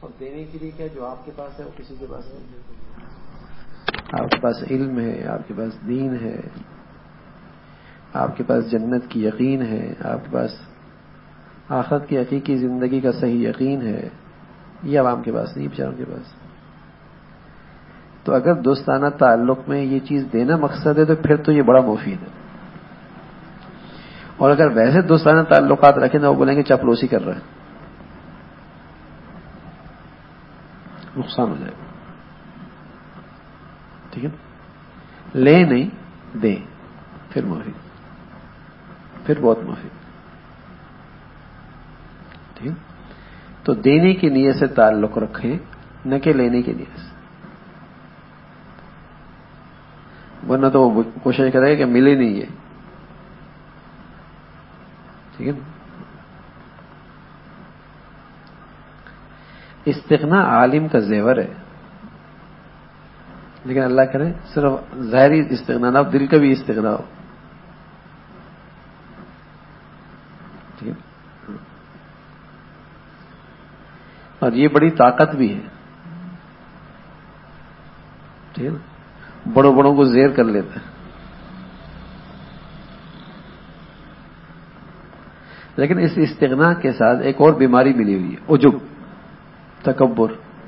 اور دینے کے لیے کیا جو آپ کے پاس ہے وہ کسی کے پاس نہیں. آپ کے پاس علم ہے، آپ کے پاس دین ہے، آپ کے پاس جنت کی یقین ہے، آپ کے پاس آخرت کی حقیقی زندگی کا صحیح یقین ہے. یہ عوام کے پاس نہیں، بیچاروں کے پاس. تو اگر دوستانہ تعلق میں یہ چیز دینا مقصد ہے تو پھر تو یہ بڑا مفید ہے. اور اگر ویسے دوستانہ تعلقات رکھیں تو وہ بولیں گے چاپلوسی کر رہے ہیں، نقصان ہو جائے گا. ٹھیک ہے، لے نہیں دیں، پھر مفید، پھر بہت مفید. ٹھیک، تو دینے کی نیت سے تعلق رکھیں، نہ کہ لینے کی نیت سے. ورنہ تو وہ کوشش کرے گا کہ ملے نہیں یہ. ٹھیک ہے نا. استغنا عالم کا زیور ہے، لیکن اللہ کرے صرف ظاہری استغنا نہ، دل کا بھی استغنا ہو. ٹھیک ہے، اور یہ بڑی طاقت بھی ہے. ٹھیک ہے نا، بڑوں کو زیر کر لیتا ہے. لیکن اس استغنا کے ساتھ ایک اور بیماری ملی ہوئی ہے، عجب، تکبر.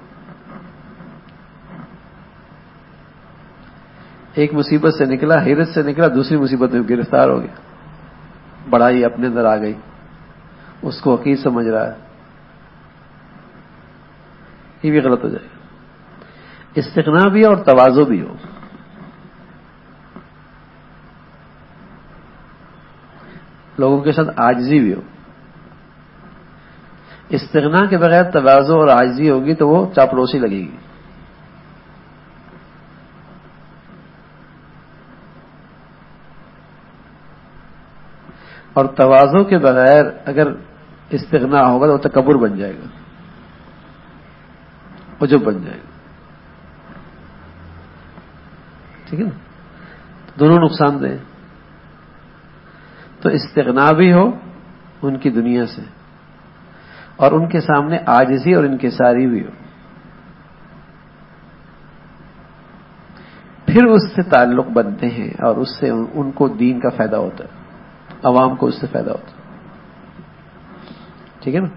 ایک مصیبت سے نکلا، حیرت سے نکلا، دوسری مصیبت میں گرفتار ہو گیا. بڑائی اپنے اندر آ گئی، اس کو حقیر سمجھ رہا ہے. یہ بھی غلط ہو جائے گا. استغنا بھی اور تواضع بھی ہو. لوگوں کے ساتھ عاجزی بھی ہو. استغنا کے بغیر تواضع اور عاجزی ہوگی تو وہ چاپلوسی لگے گی. اور تواضع کے بغیر اگر استغنا ہوگا تو وہ تکبر بن جائے گا، عجب بن جائے گا. ٹھیک ہے نا، دونوں نقصان دہ. تو استغنا بھی ہو ان کی دنیا سے، اور ان کے سامنے عاجزی اور انکساری بھی ہو. پھر اس سے تعلق بنتے ہیں اور اس سے ان کو دین کا فائدہ ہوتا ہے، عوام کو اس سے فائدہ ہوتا ہے. ٹھیک ہے نا.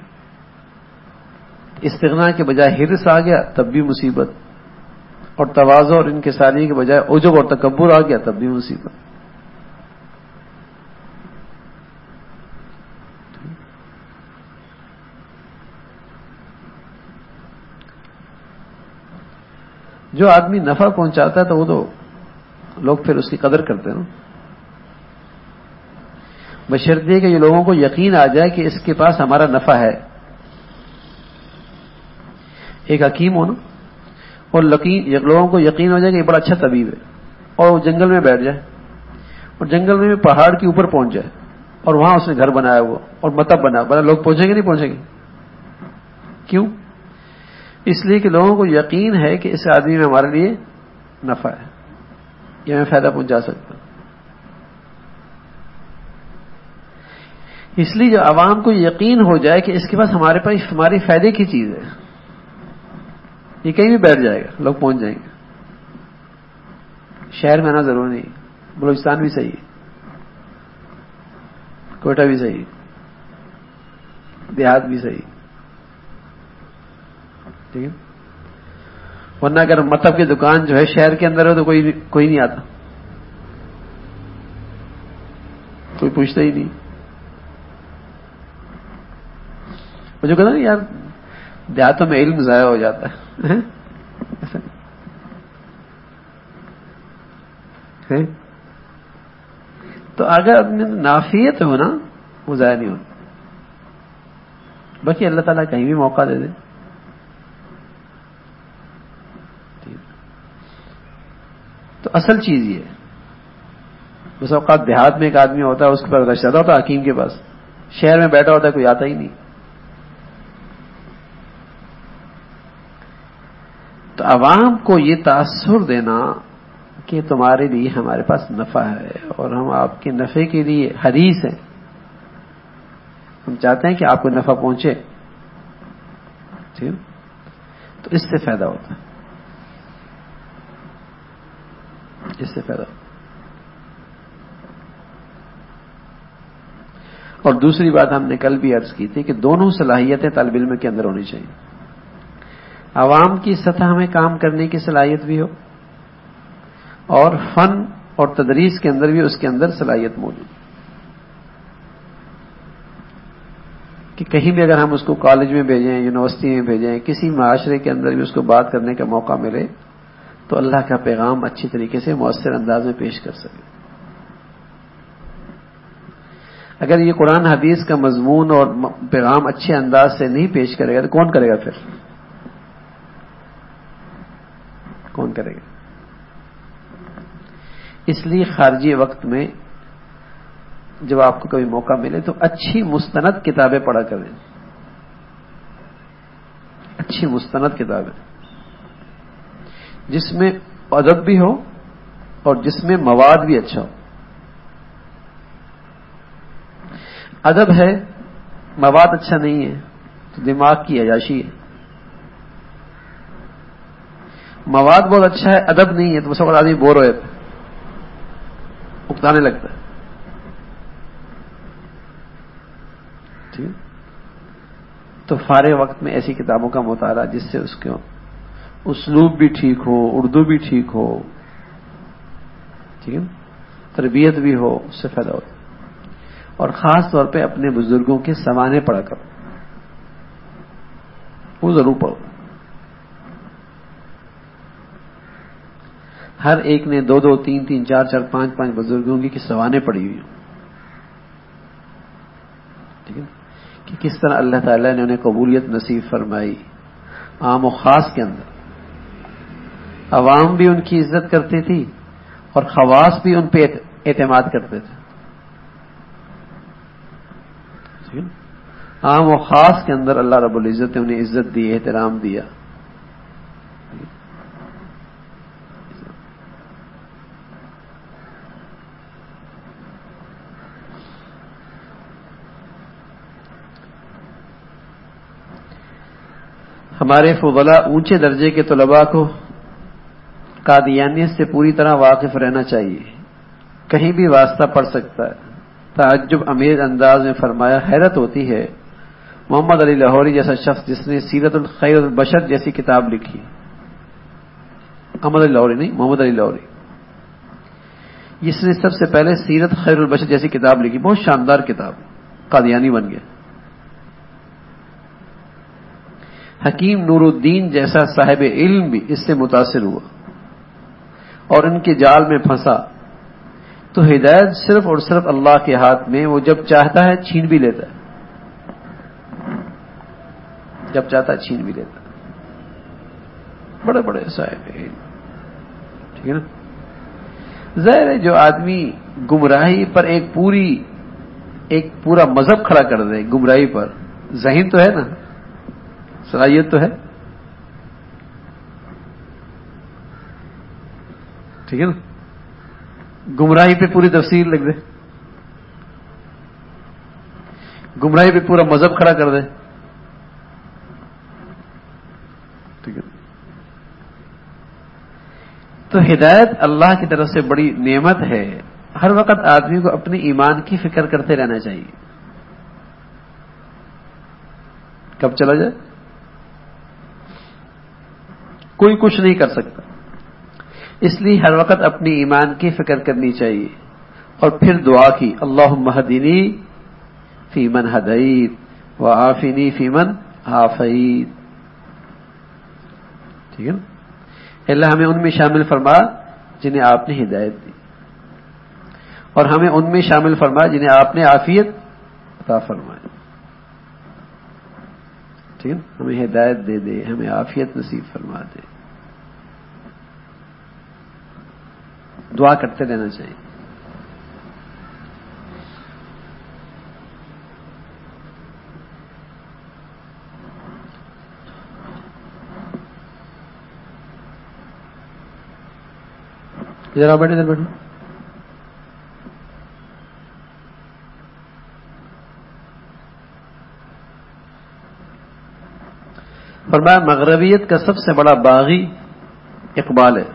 استغنا کے بجائے حرص آ گیا تب بھی مصیبت، اور تواضع اور انکساری کے بجائے عجب اور تکبر آ گیا تب بھی مصیبت. جو آدمی نفع پہنچاتا ہے تو وہ تو لوگ پھر اس کی قدر کرتے ہیں، بشرطیے کہ یہ لوگوں کو یقین آ جائے کہ اس کے پاس ہمارا نفع ہے. ایک حکیم ہو نا، اور لوگوں کو یقین ہو جائے کہ یہ بڑا اچھا طبیب ہے، اور وہ جنگل میں بیٹھ جائے، اور جنگل میں پہاڑ کے اوپر پہنچ جائے، اور وہاں اس نے گھر بنایا ہوا اور مطب بنا، لوگ پہنچیں گے نہیں پہنچیں گے؟ کیوں؟ اس لیے کہ لوگوں کو یقین ہے کہ اس آدمی میں ہمارے لیے نفع ہے، یہ ہمیں فائدہ پہنچا سکتا. اس لیے جو عوام کو یقین ہو جائے کہ اس کے پاس ہمارے پاس ہماری فائدے کی چیز ہے، یہ کہیں بھی بیٹھ جائے گا، لوگ پہنچ جائیں گے. شہر میں آنا ضروری نہیں، بلوچستان بھی صحیح ہے، کوئٹہ بھی صحیح، دیہات بھی صحیح. ٹھیک ہے. ورنہ اگر مطلب کی دکان جو ہے شہر کے اندر ہو تو کوئی نہیں آتا، کوئی پوچھتا ہی نہیں. مجھے کہتا نا یار دیہاتوں میں علم ضائع ہو جاتا ہے. تو اگر نافیت ہو نا وہ ضائع نہیں ہوتا. باقی اللہ تعالیٰ کہیں بھی موقع دے دے. تو اصل چیز یہ ہے. بس اوقات دیہات میں ایک آدمی ہوتا ہے، اس کے پاس رشتہ ہوتا ہے حکیم کے پاس، شہر میں بیٹھا ہوتا ہے کوئی آتا ہی نہیں. تو عوام کو یہ تاثر دینا کہ تمہارے لیے ہمارے پاس نفع ہے اور ہم آپ کے نفع کے لیے حریص ہیں، ہم چاہتے ہیں کہ آپ کو نفع پہنچے. ٹھیک، تو اس سے فائدہ ہوتا ہے، اس سے فائدہ ہوتا ہے۔ اور دوسری بات ہم نے کل بھی عرض کی تھی کہ دونوں صلاحیتیں طالب علم کے اندر ہونی چاہیے، عوام کی سطح میں کام کرنے کی صلاحیت بھی ہو اور فن اور تدریس کے اندر بھی اس کے اندر صلاحیت موجود، کہ کہیں بھی اگر ہم اس کو کالج میں بھیجیں، یونیورسٹی میں بھیجیں، کسی معاشرے کے اندر بھی اس کو بات کرنے کا موقع ملے تو اللہ کا پیغام اچھی طریقے سے مؤثر انداز میں پیش کر سکے۔ اگر یہ قرآن حدیث کا مضمون اور پیغام اچھے انداز سے نہیں پیش کرے گا تو کون کرے گا؟ پھر کون کرے گا؟ اس لیے خارجی وقت میں جب آپ کو کبھی موقع ملے تو اچھی مستند کتابیں پڑھا کریں، اچھی مستند کتابیں جس میں ادب بھی ہو اور جس میں مواد بھی اچھا ہو۔ ادب ہے، مواد اچھا نہیں ہے تو دماغ کی عیاشی ہے، مواد بہت اچھا ہے، ادب نہیں ہے تو اس وقت آدمی بور ہوئے اکتانے لگتا ہے۔ ٹھیک، تو فارغ وقت میں ایسی کتابوں کا مطالعہ جس سے اس کے اسلوب بھی ٹھیک ہو، اردو بھی ٹھیک ہو، ٹھیک ہے، تربیت بھی ہو، اس سے فائدہ ہوتا ہے۔ اور خاص طور پہ اپنے بزرگوں کے سوانے پڑھا کرو، وہ ضرور پڑھو۔ ہر ایک نے 2 3 4 5 بزرگوں کی سوانے پڑھی ہوئی ہوں، ٹھیک ہے، کہ کس طرح اللہ تعالیٰ نے انہیں قبولیت نصیب فرمائی عام و خاص کے اندر۔ عوام بھی ان کی عزت کرتی تھی اور خواص بھی ان پہ اعتماد کرتے تھے، عام و خاص کے اندر اللہ رب العزت نے انہیں عزت دی، احترام دیا۔ ہمارے فضلاء اونچے درجے کے طلباء کو قادیانیت سے پوری طرح واقف رہنا چاہیے، کہیں بھی واسطہ پڑ سکتا ہے۔ تعجب امیز انداز میں فرمایا، حیرت ہوتی ہے محمد علی لاہوری جیسا شخص جس نے سیرت الخیر البشر جیسی کتاب لکھی، احمد علی لاہوری نہیں، محمد علی لاہوری، جس نے سب سے پہلے سیرت خیر البشر جیسی کتاب لکھی، بہت شاندار کتاب، قادیانی بن گیا۔ حکیم نور الدین جیسا صاحب علم بھی اس سے متاثر ہوا اور ان کے جال میں پھنسا، تو ہدایت صرف اور صرف اللہ کے ہاتھ میں، وہ جب چاہتا ہے چھین بھی لیتا ہے، جب چاہتا ہے چھین بھی لیتا ہے۔ بڑے بڑے صاحب علم، ٹھیک ہے نا۔ ظاہر ہے جو آدمی گمراہی پر ایک پورا مذہب کھڑا کر دے گمراہی پر، ذہین تو ہے نا، صلاحیت تو ہے، ٹھیک ہے نا، گمراہی پہ پوری تفسیر لکھ دے، گمراہی پہ پورا مذہب کھڑا کر دے، ٹھیک ہے۔ تو ہدایت اللہ کی طرف سے بڑی نعمت ہے، ہر وقت آدمی کو اپنے ایمان کی فکر کرتے رہنا چاہیے، کب چلا جائے کوئی کچھ نہیں کر سکتا، اس لیے ہر وقت اپنی ایمان کی فکر کرنی چاہیے، اور پھر دعا کی، اللہم اہدنی فی من ہدیت وعافنی فی من عافیت، ٹھیک ہے نا، اللہ ہمیں ان میں شامل فرما جنہیں آپ نے ہدایت دی، اور ہمیں ان میں شامل فرما جنہیں آپ نے عافیت عطا فرمائی، ٹھیک ہے، ہمیں ہدایت دے دے، ہمیں عافیت نصیب فرما دے، دعا کرتے رہنا چاہیے۔ ادھر آ بیٹھے، ادھر بیٹھو۔ فرمایا مغربیت کا سب سے بڑا باغی اقبال ہے.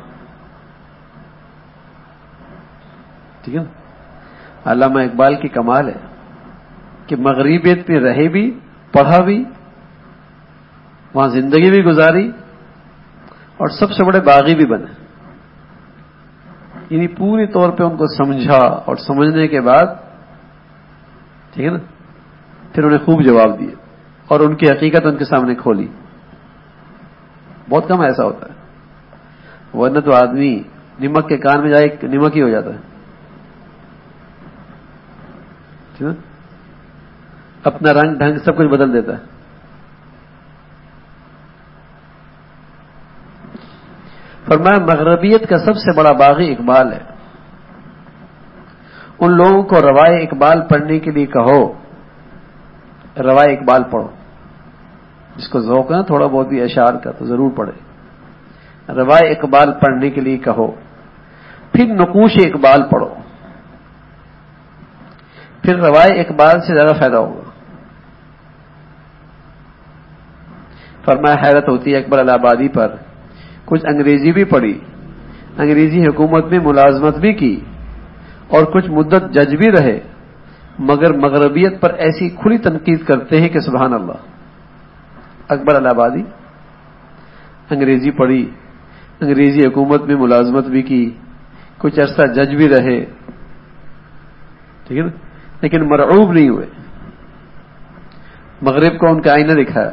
ٹھیک ہے نا. علامہ اقبال کی کمال ہے کہ مغربیت میں رہے بھی، پڑھا بھی، وہاں زندگی بھی گزاری اور سب سے بڑے باغی بھی بنے. یعنی پوری طور پہ ان کو سمجھا اور سمجھنے کے بعد ٹھیک ہے نا پھر انہیں خوب جواب دیے اور ان کی حقیقت ان کے سامنے کھولی. بہت کم ایسا ہوتا ہے، ورنہ تو آدمی نمک کے کان میں جائے نمک ہی ہو جاتا ہے. ٹھیک ہے؟ اپنا رنگ ڈھنگ سب کچھ بدل دیتا ہے. فرمایا مغربیت کا سب سے بڑا باغی اقبال ہے. ان لوگوں کو روائے اقبال پڑھنے کے لیے کہو، روائے اقبال پڑھو. جس کو ذوق ہے تھوڑا بہت بھی اشعار کا تو ضرور پڑھے. روائے اقبال پڑھنے کے لیے کہو، پھر نقوش اقبال پڑھو، پھر روائے اقبال سے زیادہ فائدہ ہوگا. فرمایا حیرت ہوتی ہے اکبر الہ آبادی پر. کچھ انگریزی بھی پڑھی، انگریزی حکومت میں ملازمت بھی کی اور کچھ مدت جج بھی رہے، مگر مغربیت پر ایسی کھلی تنقید کرتے ہیں کہ سبحان اللہ. اکبر الہ آبادی انگریزی پڑھی، انگریزی حکومت میں ملازمت بھی کی، کچھ عرصہ جج بھی رہے، ٹھیک ہے نا، لیکن مرعوب نہیں ہوئے. مغرب کو ان کا آئینہ دکھایا.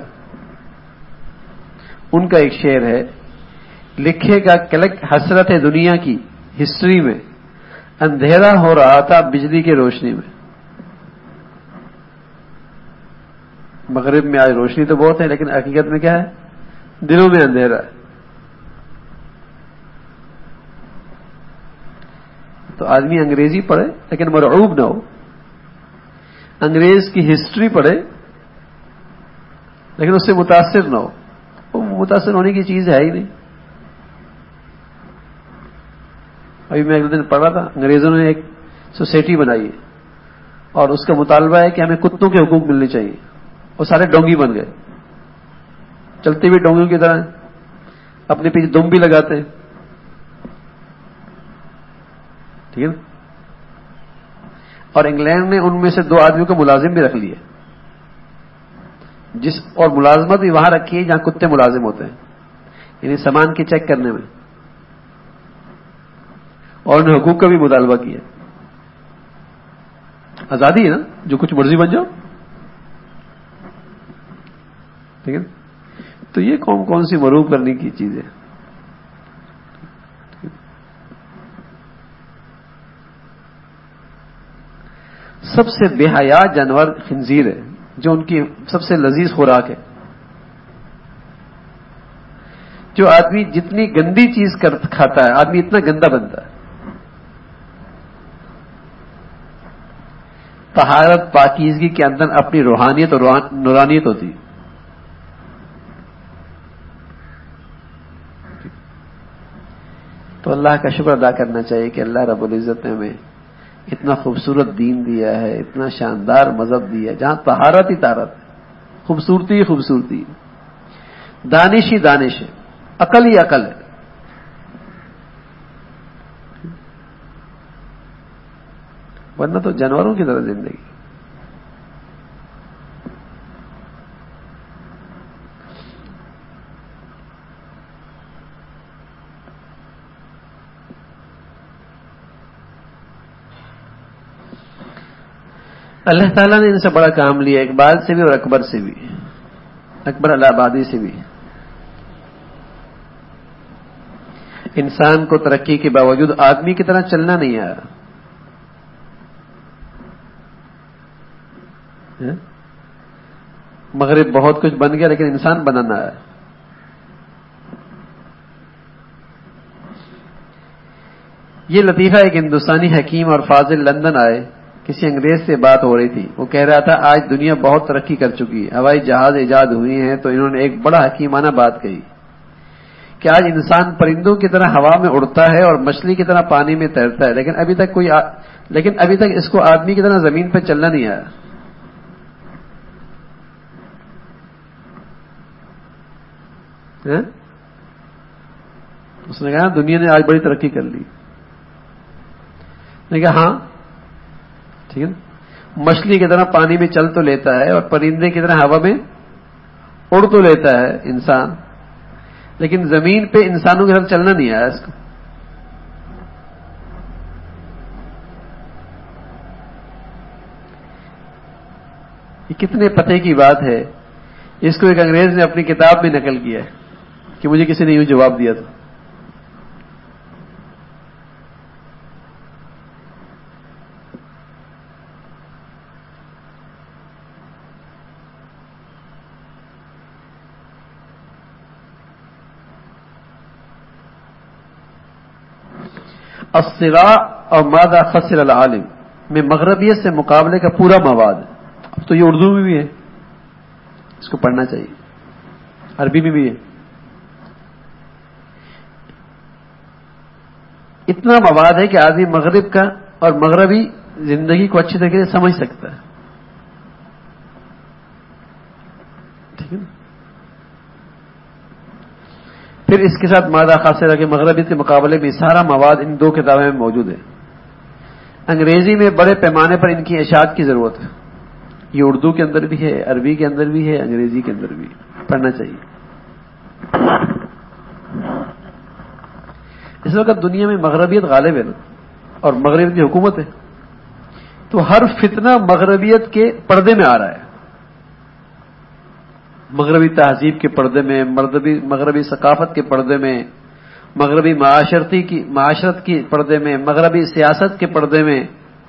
ان کا ایک شعر ہے، لکھے گا کلک حسرت دنیا کی ہسٹری میں، اندھیرا ہو رہا تھا بجلی کی روشنی میں. مغرب میں آج روشنی تو بہت ہے لیکن حقیقت میں کیا ہے؟ دلوں میں اندھیرا ہے. تو آدمی انگریزی پڑھے لیکن مرعوب نہ ہو، انگریز کی ہسٹری پڑھے لیکن اس سے متاثر نہ ہو. وہ متاثر ہونے کی چیز ہے ہی نہیں. ابھی میں ایک دن پڑھ رہا تھا، انگریزوں نے ایک سوسائٹی بنائی ہے اور اس کا مطالبہ ہے کہ ہمیں کتوں کے حقوق ملنے چاہیے. وہ سارے ڈونگی بن گئے، چلتے ہوئے ڈونگیوں کی طرح، اپنے پیچھے دم بھی لگاتے ہیں. ٹھیک ہے نا. اور انگلینڈ نے ان میں سے 2 آدمیوں کو ملازم بھی رکھ لیے، اور ملازمت بھی وہاں رکھی ہے جہاں کتے ملازم ہوتے ہیں، یعنی سامان کی چیک کرنے میں. اور انہیں حقوق کا بھی مطالبہ کیا. آزادی ہے نا، جو کچھ مرضی بن جاؤ. ٹھیک ہے. تو یہ کون سی مروب کرنے کی چیز ہے. سب سے بے حیا جانور خنزیر ہے، جو ان کی سب سے لذیذ خوراک ہے. جو آدمی جتنی گندی چیز کھاتا ہے آدمی اتنا گندا بنتا ہے. طہارت پاکیزگی کے اندر اپنی روحانیت اور نورانیت ہوتی. تو اللہ کا شکر ادا کرنا چاہیے کہ اللہ رب العزت نے ہمیں اتنا خوبصورت دین دیا ہے، اتنا شاندار مذہب دیا ہے جہاں طہارت ہی طہارت، خوبصورتی ہی خوبصورتی، دانش ہی دانش ہے، عقل ہی عقل ہے. ورنہ تو جانوروں کی طرح زندگی. اللہ تعالیٰ نے ان سے بڑا کام لیا، اقبال سے بھی اور اکبر سے بھی، اکبر الہ آبادی سے بھی. انسان کو ترقی کے باوجود آدمی کی طرح چلنا نہیں آیا. مغرب بہت کچھ بن گیا لیکن انسان بنانا آیا. یہ لطیفہ ایک ہندوستانی حکیم اور فاضل لندن آئے. کسی انگریز سے بات ہو رہی تھی، وہ کہہ رہا تھا آج دنیا بہت ترقی کر چکی ہے، ہوائی جہاز ایجاد ہوئی ہیں. تو انہوں نے ایک بڑا حکیمانہ بات کہی کہ آج انسان پرندوں کی طرح ہوا میں اڑتا ہے اور مچھلی کی طرح پانی میں تیرتا ہے، لیکن ابھی تک اس کو آدمی کی طرح زمین پہ چلنا نہیں آیا. اس نے کہا دنیا نے آج بڑی ترقی کر لی. میں نے کہا ہاں ٹھیک ہے نا, مچھلی کی طرح پانی میں چل تو لیتا ہے اور پرندے کی طرح ہوا میں اڑ تو لیتا ہے انسان, لیکن زمین پہ انسانوں کے ساتھ چلنا نہیں آیا اس کو. یہ کتنے پتے کی بات ہے. اس کو ایک انگریز نے اپنی کتاب میں نقل کیا ہے کہ مجھے کسی نے یوں جواب دیا تھا. الصراع اور ماذا خسر العالم میں مغربیت سے مقابلے کا پورا مواد ہے. اب تو یہ اردو میں بھی ہے, اس کو پڑھنا چاہیے, عربی میں بھی ہے. اتنا مواد ہے کہ آدمی مغرب کا اور مغربی زندگی کو اچھی طریقے سے سمجھ سکتا ہے. ٹھیک ہے نا. پھر اس کے ساتھ مادہ خاصرہ کے مغربی کے مقابلے میں سارا مواد ان دو کتابوں میں موجود ہے. انگریزی میں بڑے پیمانے پر ان کی اشاعت کی ضرورت ہے. یہ اردو کے اندر بھی ہے, عربی کے اندر بھی ہے, انگریزی کے اندر بھی ہے. پڑھنا چاہیے. اس وقت دنیا میں مغربیت غالب ہے نا, اور مغرب کی حکومت ہے, تو ہر فتنہ مغربیت کے پردے میں آ رہا ہے. مغربی تہذیب کے پردے میں, مغربی ثقافت کے پردے میں, مغربی معاشرت کی پردے میں, مغربی سیاست کے پردے میں,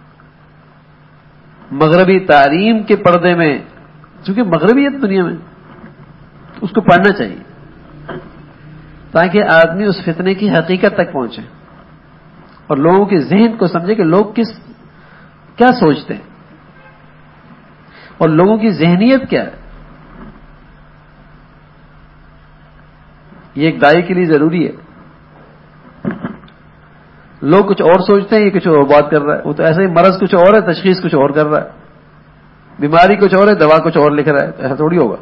مغربی تعلیم کے پردے میں. چونکہ مغربیت دنیا میں, اس کو پڑھنا چاہیے تاکہ آدمی اس فتنے کی حقیقت تک پہنچے اور لوگوں کے ذہن کو سمجھے کہ لوگ کیا سوچتے ہیں اور لوگوں کی ذہنیت کیا ہے. یہ ایک داعی کے لیے ضروری ہے. لوگ کچھ اور سوچتے ہیں, یہ کچھ اور بات کر رہا ہے. وہ تو ایسے ہی مرض کچھ اور ہے, تشخیص کچھ اور کر رہا ہے, بیماری کچھ اور ہے, دوا کچھ اور لکھ رہا ہے. ایسا تھوڑی ہوگا.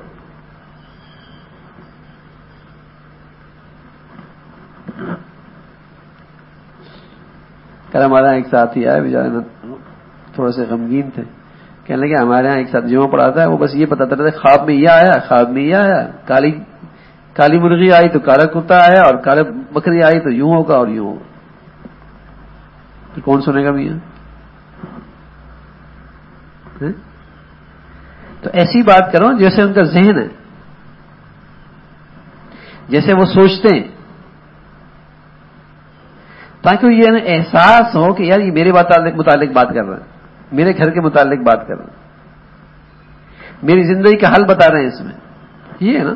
کل ہمارے یہاں ایک ساتھی آیا, بیچارے تھوڑے سے غمگین تھے. کہنے لگے ہمارے یہاں ایک ساتھ جمعہ پڑھاتا ہے, وہ بس یہ بتاتا رہتا ہے خواب میں یہ آیا, خواب میں یہ آیا, کالی مرغی آئی تو کالا کتا آیا, اور کالے بکری آئی تو یوں ہوگا اور یوں ہوگا. کون سنے گا میاں؟ تو ایسی بات کرو جیسے ان کا ذہن ہے, جیسے وہ سوچتے ہیں, تاکہ یہ احساس ہو کہ یار یہ میرے متعلق بات کر رہا ہے, میرے گھر کے متعلق بات کر رہا ہے, میری زندگی کا حل بتا رہے ہیں. اس میں یہ ہے نا.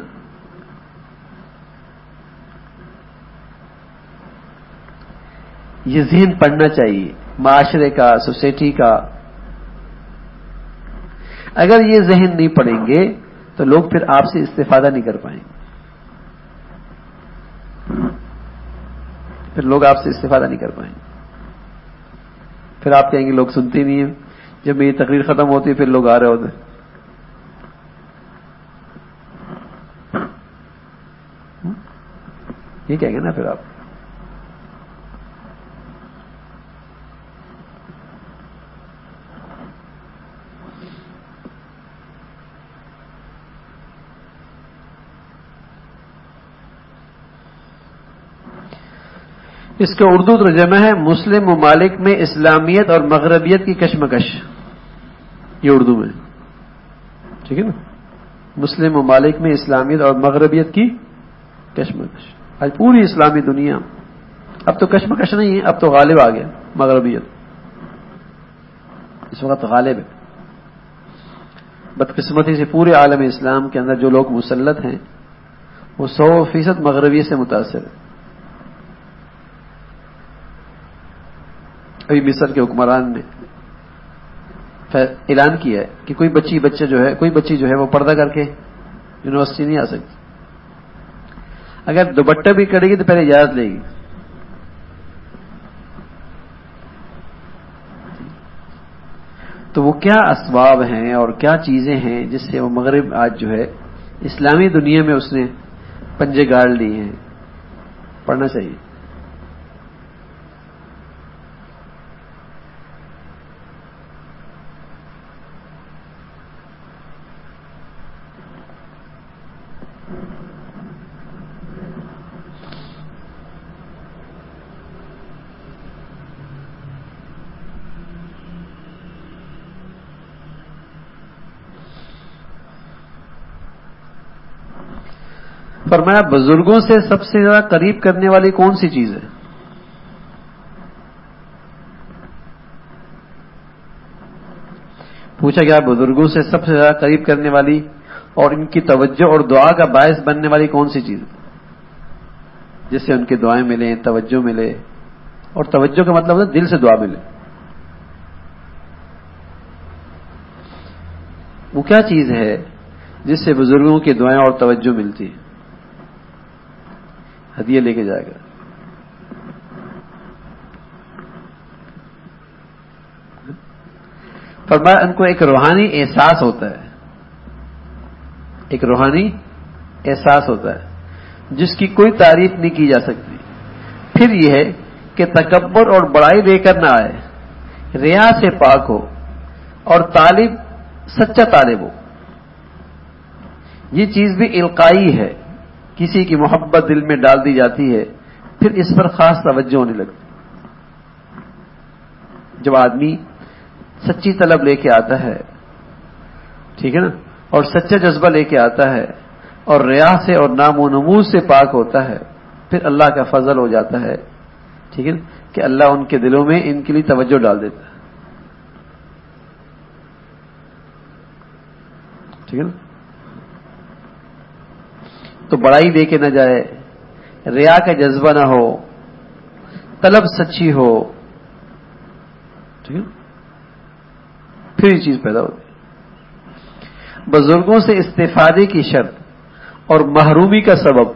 یہ ذہن پڑھنا چاہیے معاشرے کا, سوسائٹی کا. اگر یہ ذہن نہیں پڑھیں گے تو لوگ پھر آپ سے استفادہ نہیں کر پائیں گے. پھر لوگ آپ سے استفادہ نہیں کر پائیں گے. پھر آپ کہیں گے لوگ سنتے نہیں ہیں. جب میری تقریر ختم ہوتی ہے پھر لوگ آ رہے ہوتے. یہ کہیں گے نا پھر آپ. اس کا اردو ترجمہ ہے مسلم ممالک میں اسلامیت اور مغربیت کی کشمکش. یہ اردو میں ٹھیک ہے نا. مسلم ممالک میں اسلامیت اور مغربیت کی کشمکش. آج پوری اسلامی دنیا, اب تو کشمکش نہیں ہے, اب تو غالب آ گیا مغربیت. اس وقت غالب ہے. بدقسمتی سے پورے عالم اسلام کے اندر جو لوگ مسلط ہیں وہ 100% مغربیت سے متاثر ہیں. ابھی مصر کے حکمران نے اعلان کیا ہے کہ کوئی بچی جو ہے وہ پردہ کر کے یونیورسٹی نہیں آ سکتی. اگر دوپٹہ بھی کرے گی تو پہلے اجازت لے گی. تو وہ کیا اسباب ہیں اور کیا چیزیں ہیں جس سے وہ مغرب آج جو ہے اسلامی دنیا میں اس نے پنجے گاڑ لیے ہیں، پڑھنا چاہیے. فرمایا بزرگوں سے سب سے زیادہ قریب کرنے والی کون سی چیز ہے؟ پوچھا گیا بزرگوں سے سب سے زیادہ قریب کرنے والی اور ان کی توجہ اور دعا کا باعث بننے والی کون سی چیز ہے، جس سے ان کی دعائیں ملیں، توجہ ملے. اور توجہ کا مطلب ہے دل سے دعا ملے. وہ کیا چیز ہے جس سے بزرگوں کی دعائیں اور توجہ ملتی ہے؟ ہدیہ لے کے جائے گا. فرمایا ان کو ایک روحانی احساس ہوتا ہے، ایک روحانی احساس ہوتا ہے جس کی کوئی تعریف نہیں کی جا سکتی. پھر یہ ہے کہ تکبر اور بڑائی لے کر نہ آئے، ریا سے پاک ہو اور طالب سچا طالب ہو. یہ چیز بھی القائی ہے، کسی کی محبت دل میں ڈال دی جاتی ہے، پھر اس پر خاص توجہ ہونے لگتی. جب آدمی سچی طلب لے کے آتا ہے، ٹھیک ہے نا، اور سچا جذبہ لے کے آتا ہے اور ریا سے اور نام و نموز سے پاک ہوتا ہے، پھر اللہ کا فضل ہو جاتا ہے، ٹھیک ہے نا، کہ اللہ ان کے دلوں میں ان کے لیے توجہ ڈال دیتا ہے. ٹھیک ہے نا. تو بڑائی لے کے نہ جائے، ریا کا جذبہ نہ ہو، طلب سچی ہو، ٹھیک ہے، پھر یہ چیز پیدا ہوتی. بزرگوں سے استفادے کی شرط اور محرومی کا سبب.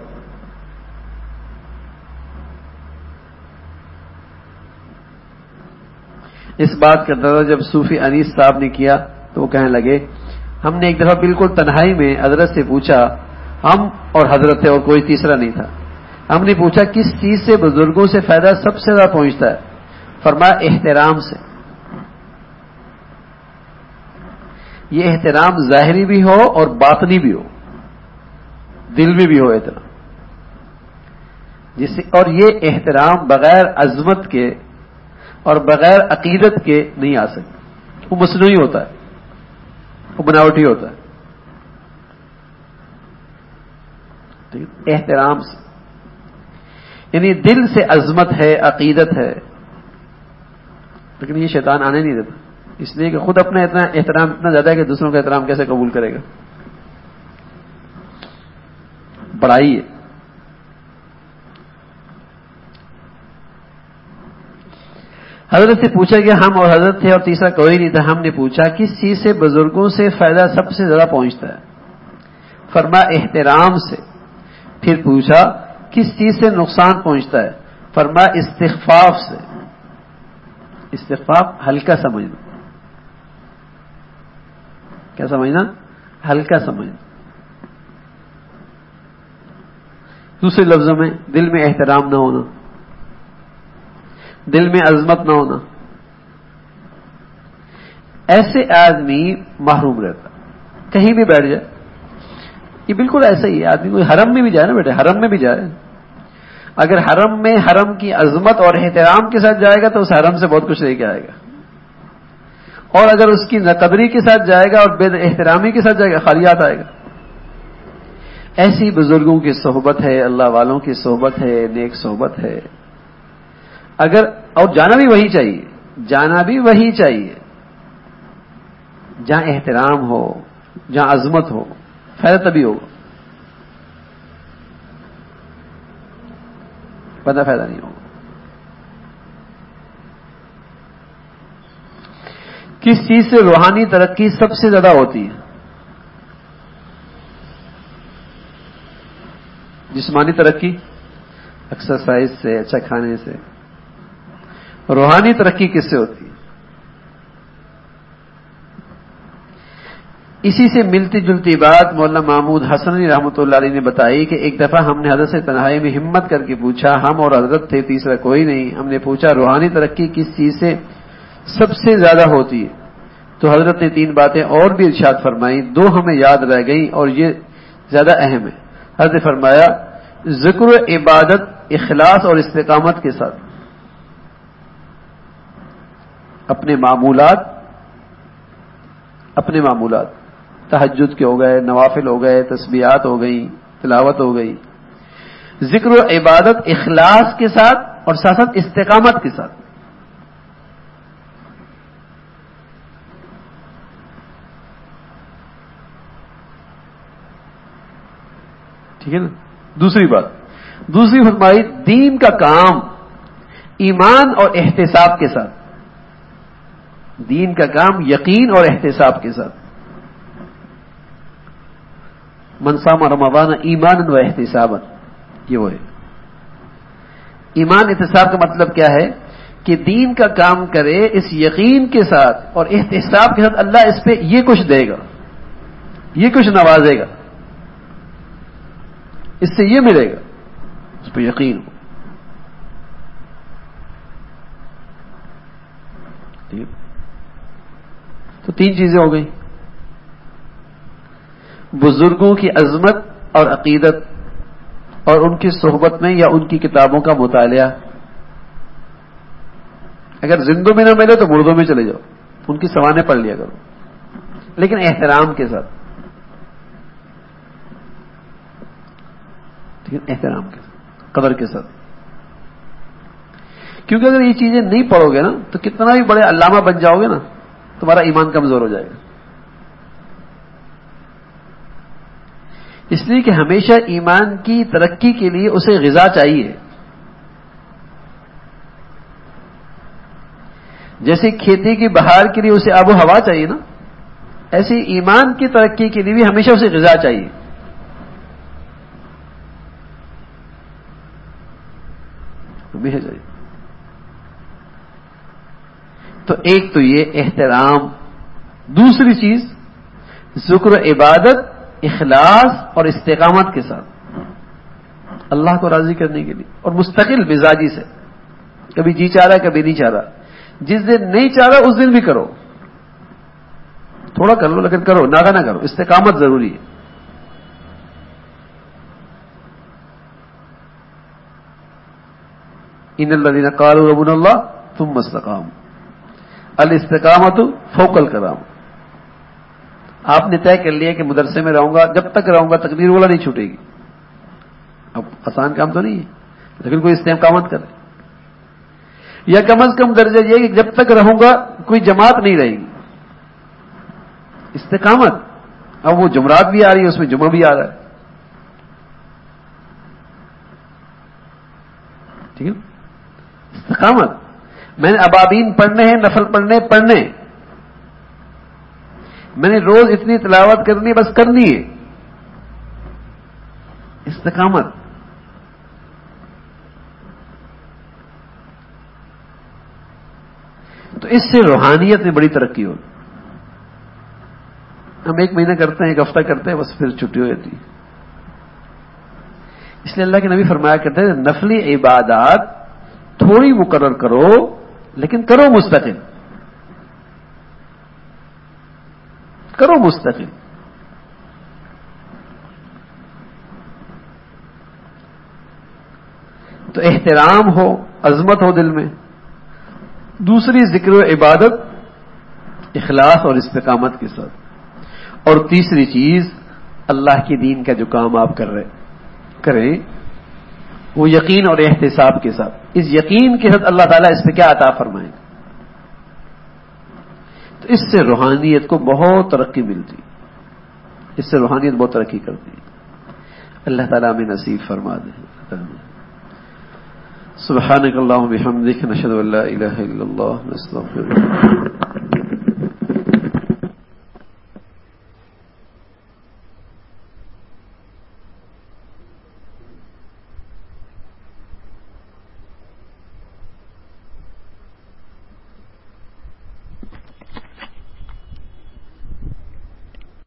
اس بات کا اندازہ جب صوفی انیس صاحب نے کیا تو وہ کہنے لگے ہم نے ایک دفعہ بالکل تنہائی میں حضرت سے پوچھا، ہم اور حضرت تھے اور کوئی تیسرا نہیں تھا، ہم نے پوچھا کس چیز سے بزرگوں سے فائدہ سب سے زیادہ پہنچتا ہے؟ فرمایا احترام سے. یہ احترام ظاہری بھی ہو اور باطنی بھی ہو، دل میں بھی ہو احترام. اور یہ احترام بغیر عظمت کے اور بغیر عقیدت کے نہیں آ سکتا. وہ مصنوعی ہوتا ہے، وہ بناوٹی ہوتا ہے. احترام سے یعنی دل سے عظمت ہے، عقیدت ہے، لیکن یہ شیطان آنے نہیں دیتا، اس لیے کہ خود اپنا اتنا احترام اتنا زیادہ ہے کہ دوسروں کا احترام کیسے قبول کرے گا. بڑائی ہے. حضرت سے پوچھا کہ ہم اور حضرت تھے اور تیسرا کوئی نہیں تھا، ہم نے پوچھا کس چیز سے بزرگوں سے فائدہ سب سے زیادہ پہنچتا ہے؟ فرمایا احترام سے. پھر پوچھا کس چیز سے نقصان پہنچتا ہے؟ فرمایا استخفاف سے. استخفاف ہلکا سمجھنا. کیا سمجھنا؟ ہلکا سمجھنا. دوسرے لفظوں میں دل میں احترام نہ ہونا، دل میں عظمت نہ ہونا. ایسے آدمی محروم رہتا، کہیں بھی بیٹھ جائے. یہ بالکل ایسا ہی ہے، آدمی کوئی حرم میں بھی جائے نا بیٹے، حرم میں بھی جائے، اگر حرم میں حرم کی عظمت اور احترام کے ساتھ جائے گا تو اس حرم سے بہت کچھ لے کے آئے گا، اور اگر اس کی ناقدری کے ساتھ جائے گا اور بے احترامی کے ساتھ جائے گا خالیات آئے گا. ایسی بزرگوں کی صحبت ہے، اللہ والوں کی صحبت ہے، نیک صحبت ہے. اگر اور جانا بھی وہی چاہیے، جانا بھی وہی چاہیے جہاں احترام ہو، جہاں عظمت ہو، فائدہ تبھی ہوگا، ورنہ فائدہ نہیں ہوگا. کس چیز سے روحانی ترقی سب سے زیادہ ہوتی ہے؟ جسمانی ترقی ایکسرسائز سے، اچھا کھانے سے. روحانی ترقی کس سے ہوتی ہے؟ اسی سے ملتی جلتی بات مولانا محمود حسنی رحمۃ اللہ علیہ نے بتائی کہ ایک دفعہ ہم نے حضرت سے تنہائی میں ہمت کر کے پوچھا، ہم اور حضرت تھے، تیسرا کوئی نہیں، ہم نے پوچھا روحانی ترقی کس چیز سے سب سے زیادہ ہوتی ہے؟ تو حضرت نے 3 باتیں اور بھی ارشاد فرمائیں، 2 ہمیں یاد رہ گئیں اور یہ زیادہ اہم ہے۔ حضرت نے فرمایا ذکر و عبادت اخلاص اور استقامت کے ساتھ، اپنے معمولات تہجد کے ہو گئے، نوافل ہو گئے، تسبیحات ہو گئی، تلاوت ہو گئی، ذکر و عبادت اخلاص کے ساتھ اور ساتھ ساتھ استقامت کے ساتھ۔ ٹھیک ہے نا؟ دوسری فرمائی دین کا کام ایمان اور احتساب کے ساتھ، دین کا کام یقین اور احتساب کے ساتھ۔ من صام رمضان ایمانا و احتسابا، یہ وہ ہے۔ ایمان احتساب کا مطلب کیا ہے کہ دین کا کام کرے اس یقین کے ساتھ اور احتساب کے ساتھ اللہ اس پہ یہ کچھ دے گا، یہ کچھ نوازے گا، اس سے یہ ملے گا، اس پہ یقین ہو۔ تو 3 چیزیں ہو گئی، بزرگوں کی عظمت اور عقیدت اور ان کی صحبت میں یا ان کی کتابوں کا مطالعہ۔ اگر زندوں میں نہ ملے تو مردوں میں چلے جاؤ، ان کی سوانح پڑھ لیا کرو، لیکن احترام کے ساتھ، احترام کے ساتھ، قدر کے ساتھ۔ کیونکہ اگر یہ چیزیں نہیں پڑھو گے نا تو کتنا بھی بڑے علامہ بن جاؤ گے نا، تمہارا ایمان کمزور ہو جائے گا۔ اس لیے کہ ہمیشہ ایمان کی ترقی کے لیے اسے غذا چاہیے۔ جیسے کھیتی کی بہار کے لیے اسے آب و ہوا چاہیے نا، ایسے ایمان کی ترقی کے لیے بھی ہمیشہ اسے غذا چاہیے۔ ہمیشہ چاہیے۔ تو ایک تو یہ احترام، دوسری چیز ذکر و عبادت اخلاص اور استقامت کے ساتھ اللہ کو راضی کرنے کے لیے، اور مستقل مزاجی سے، کبھی جی چاہ رہا ہے کبھی نہیں چاہ رہا، جس دن نہیں چاہ رہا اس دن بھی کرو، تھوڑا کر لو لیکن کرو، ناغا نہ کرو، استقامت ضروری ہے۔ ان الذين قالوا ربنا الله ثم استقاموا الاستقامت فوق الکلام۔ آپ نے طے کر لیا کہ مدرسے میں رہوں گا، جب تک رہوں گا تکبیر والا نہیں چھوٹے گی۔ اب آسان کام تو نہیں ہے، لیکن کوئی استقامت کرے، یا کم از کم درجہ یہ کہ جب تک رہوں گا کوئی جماعت نہیں رہے گی، استقامت۔ اب وہ جمعرات بھی آ رہی ہے، اس میں جمعہ بھی آ رہا ہے، ٹھیک ہے، استقامت۔ میں نے ابابین پڑھنے ہیں، نفل پڑھنے، میں نے روز اتنی تلاوت کرنی، بس کرنی ہے، استقامت۔ تو اس سے روحانیت میں بڑی ترقی ہوگی۔ ہم 1 مہینہ کرتے ہیں، 1 ہفتہ کرتے ہیں، بس پھر چھٹی ہو جاتی ہے۔ اس لیے اللہ کے نبی فرمایا کرتے ہیں نفلی عبادات تھوڑی مقرر کرو لیکن کرو مستقل، کرو مستقل۔ تو احترام ہو، عظمت ہو دل میں، دوسری ذکر و عبادت اخلاص اور استقامت کے ساتھ، اور تیسری چیز اللہ کے دین کا جو کام آپ کریں وہ یقین اور احتساب کے ساتھ۔ اس یقین کے ساتھ اللہ تعالیٰ اس پہ کیا عطا فرمائیں، تو اس سے روحانیت کو بہت ترقی ملتی، اس سے روحانیت بہت ترقی کرتی ہے۔ اللہ تعالیٰ ہمیں نصیب فرما دے۔ سبحانک اللہم بحمدک، نشہد ان لا الہ الا اللہ، نستغفرک۔